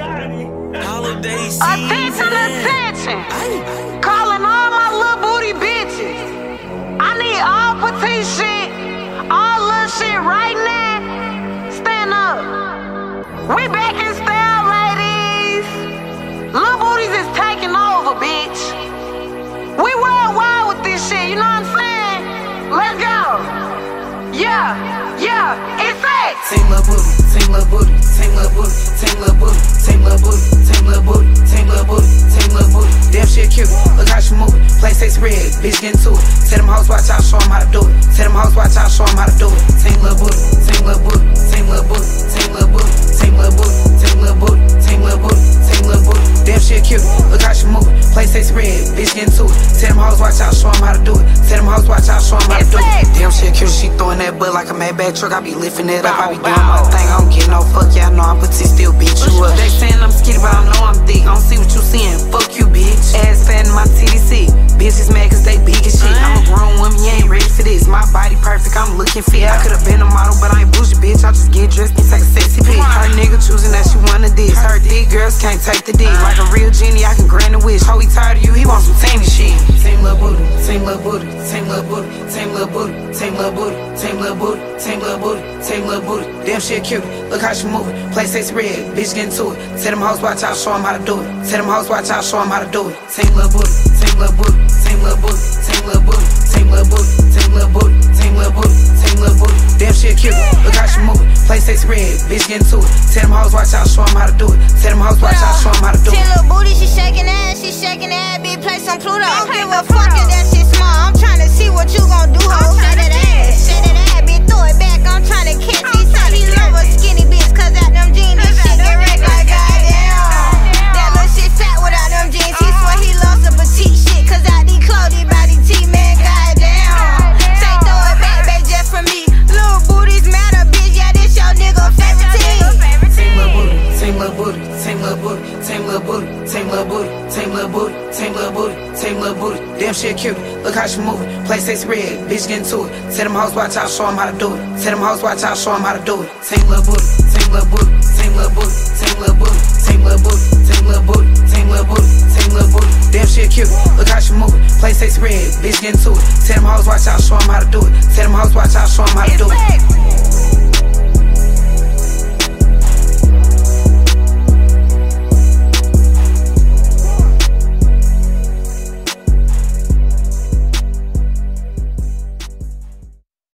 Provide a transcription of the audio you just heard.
Holiday season. Attention. Calling all my little booty bitches. I need all petite shit, all little shit right now. Stand up. We back in style, ladies. Little booties is taking over, bitch. We worldwide with this shit, you know what I'm saying? Let's go. Yeah, it's that. Team little booty, team little booty, team little booty, team little booty, team little booty, team little booty, team little booty, team little booty. Damn shit cute, look how she moving. Play sex red, bitch get into it. Tell them hoes watch out, show them how to do it. Tell them hoes watch out, show them how to do it. Team little booty, team little booty, team little booty, team little booty, team little booty, team little booty, team little booty, team little booty. Damn shit cute, look how she moving. Play sex red, bitch get into it. Tell them hoes watch out, show them how to do it. Tell them hoes watch out, show them how to do it. Damn shit cute, she throwing that butt like a Maybach truck. I be lifting it up, I be doing my thing. I don't get no fuck, yeah, I know I'm petite, still beat you up. They saying I'm skinny, but I know I'm thick. I don't see what you seeing, fuck you, bitch. Ass fat in my TDC, bitches mad cause they big as shit. I'm a grown woman, you ain't ready for this. My body perfect, I'm looking fit. I could've been a model, but I ain't bougie, bitch. I just get dressed and take a sexy pic. Her nigga choosing that she wanted this. Her thick girls can't take the dick. Like a real genie, I can grant a wish. How he tired of you, he wants some tame shit. Team little booty, team little booty, team little booty, team little booty, team little booty, team little booty, team little booty, team little booty. Damn shit cute, look how she moving. Play sex red, bitch get into it. Tell them hoes watch out, show them how to do it. Tell them hoes watch out, show them how to do it. Team little booty, team little booty, team little booty, team little booty, team little booty, team little booty, team little booty, team little booty. Damn shit cute, look how she moving. Play sex red, bitch get into it. Tell them hoes watch out, show them how to do it. Tell them hoes watch out, show them how to do it. Tell little booty, she shaking ass, bitch, play some Pluto. Don't give a fuck if that shit small. I'm tryna see what you gon' do, ho. Shake that ass, bitch, throw it back. I'm tryna catch. He said he love a skinny bitch, cause out them jeans, this shit get wrecked like goddamn. That little shit fat without them jeans. He swear he loves some petite shit, cause out these clothes, these body T, man, goddamn. Say throw it back, baby, just for me. Little booties matter, bitch, yeah, this your nigga favorite team. Team little booty, team little booty, team little booty, team little booty, team little booty, team little booty, team little booty, team little booty. Damn shit cute, look how she moving. Play sex red, bitch get into it. Tell them hoes watch out, show them how to do it. Tell them hoes watch out, show them how to do it. Team little booty, team little booty, team little booty, team little booty, team little booty, team little booty, team little booty, team little booty. Damn shit cute, look how she moving. Play sex red, bitch get into it. Tell them hoes watch out, show them how to do it. Tell them hoes watch out, show them how to do it.